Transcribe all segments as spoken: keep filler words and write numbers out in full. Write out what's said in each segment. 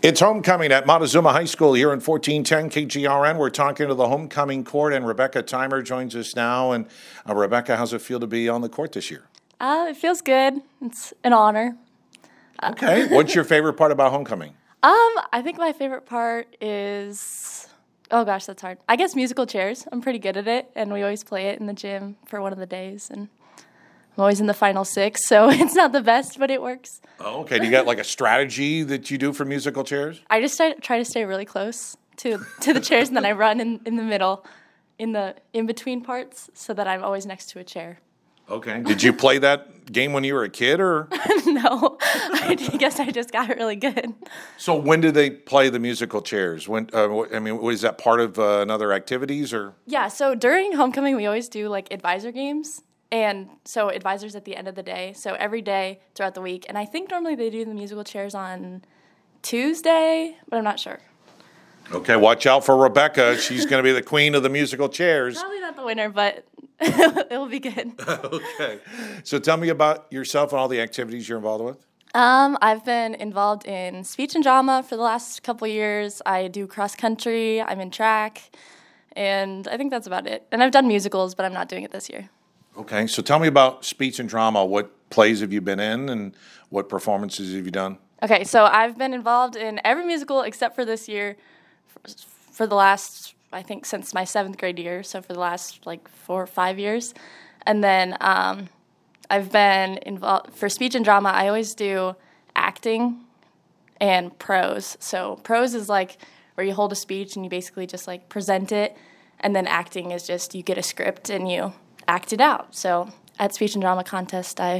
It's homecoming at Montezuma High School here in fourteen ten K G R N. We're talking to the homecoming court, and Rebecca Timer joins us now. And uh, Rebecca, how's it feel to be on the court this year? Uh, it feels good. It's an honor. Okay. What's your favorite part about homecoming? Um, I think my favorite part is, oh gosh, that's hard. I guess musical chairs. I'm pretty good at it, and we always play it in the gym for one of the days, and I'm always in the final six, so it's not the best, but it works. Oh, okay. Do you got like a strategy that you do for musical chairs? I just try, try to stay really close to to the chairs, and then I run in, in the middle, in the in-between parts, so that I'm always next to a chair. Okay. Did you play that game when you were a kid, or? No. I guess I just got really good. So when did they play the musical chairs? When uh, I mean, was that part of uh, another activities, or? Yeah, so during homecoming, we always do, like, advisor games. And so advisors at the end of the day, so every day throughout the week. And I think normally they do the musical chairs on Tuesday, but I'm not sure. Okay, watch out for Rebecca. She's going to be the queen of the musical chairs. Probably not the winner, but it'll be good. Okay. So tell me about yourself and all the activities you're involved with. Um, I've been involved in speech and drama for the last couple years. I do cross country. I'm in track. And I think that's about it. And I've done musicals, but I'm not doing it this year. Okay, so tell me about speech and drama. What plays have you been in, and what performances have you done? Okay, so I've been involved in every musical except for this year for, for the last, I think, since my seventh grade year, so for the last, like, four or five years. And then um, I've been involved, for speech and drama, I always do acting and prose. So prose is, like, where you hold a speech and you basically just, like, present it, and then acting is just you get a script and you act it out. So at speech and drama contest, I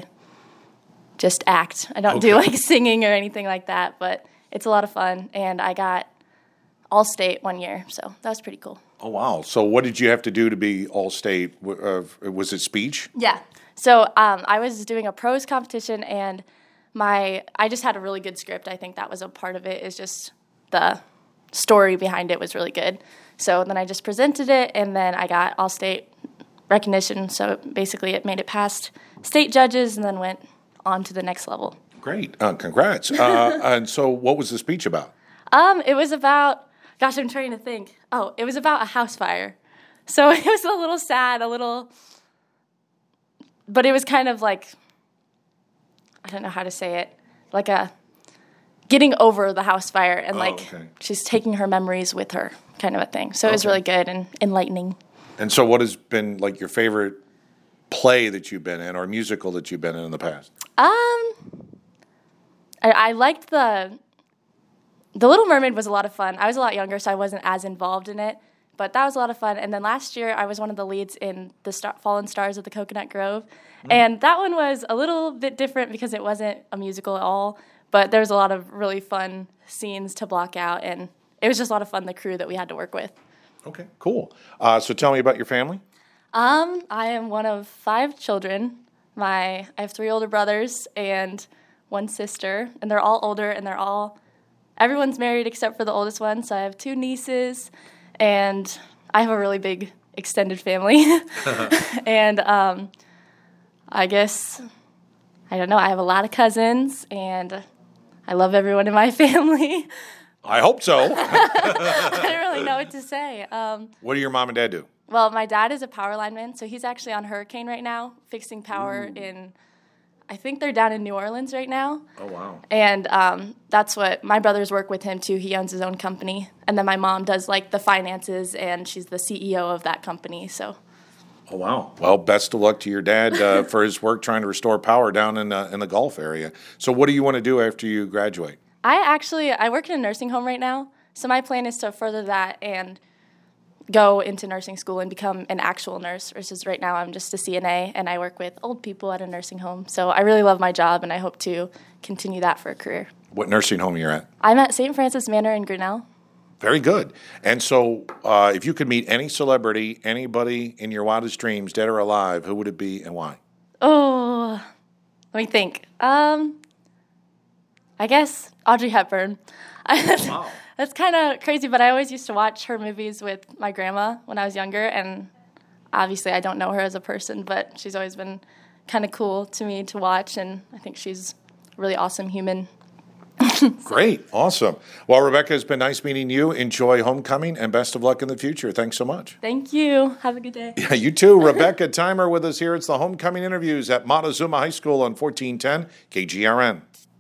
just act. I don't okay. do like singing or anything like that, but it's a lot of fun. And I got all-state one year, so that was pretty cool. Oh, wow. So what did you have to do to be all-state? Uh, was it speech? Yeah. So um, I was doing a prose competition, and my I just had a really good script. I think that was a part of it, is just the story behind it was really good. So then I just presented it, and then I got all-state recognition, so basically it made it past state judges and then went on to the next level. Great. Uh, congrats. Uh, and so what was the speech about? Um, it was about, gosh, I'm trying to think. Oh, it was about a house fire. So it was a little sad, a little, but it was kind of like, I don't know how to say it, like a getting over the house fire, and oh, like okay. she's taking her memories with her, kind of a thing. So it was okay. really good and enlightening. And so what has been like your favorite play that you've been in, or musical that you've been in in the past? Um, I, I liked the, The Little Mermaid was a lot of fun. I was a lot younger, so I wasn't as involved in it, but that was a lot of fun. And then last year, I was one of the leads in the Star, Fallen Stars of the Coconut Grove, mm. and that one was a little bit different because it wasn't a musical at all, but there was a lot of really fun scenes to block out, and it was just a lot of fun, the crew that we had to work with. Okay, cool. Uh, so tell me about your family. Um, I am one of five children. My I have three older brothers and one sister, and they're all older, and they're all, everyone's married except for the oldest one, so I have two nieces, and I have a really big extended family. And um, I guess, I don't know, I have a lot of cousins, and I love everyone in my family. I hope so. I don't really know what to say. Um, what do your mom and dad do? Well, my dad is a power lineman, so he's actually on Hurricane right now, fixing power Ooh. in, I think they're down in New Orleans right now. Oh, wow. And um, that's what, my brothers work with him, too. He owns his own company. And then my mom does, like, the finances, and she's the C E O of that company, so. Oh, wow. Well, best of luck to your dad uh, for his work trying to restore power down in, uh, in the Gulf area. So what do you want to do after you graduate? I actually, I work in a nursing home right now, so my plan is to further that and go into nursing school and become an actual nurse, versus right now I'm just a C N A, and I work with old people at a nursing home. So I really love my job, and I hope to continue that for a career. What nursing home are you at? I'm at Saint Francis Manor in Grinnell. Very good. And so uh, if you could meet any celebrity, anybody in your wildest dreams, dead or alive, who would it be and why? Oh, let me think. Um... I guess Audrey Hepburn. Wow. That's kind of crazy, but I always used to watch her movies with my grandma when I was younger, and obviously I don't know her as a person, but she's always been kind of cool to me to watch, and I think she's a really awesome human. So. Great. Awesome. Well, Rebecca, it's been nice meeting you. Enjoy homecoming and best of luck in the future. Thanks so much. Thank you. Have a good day. Yeah, you too. Rebecca Timer with us here. It's the homecoming interviews at Montezuma High School on fourteen ten K G R N.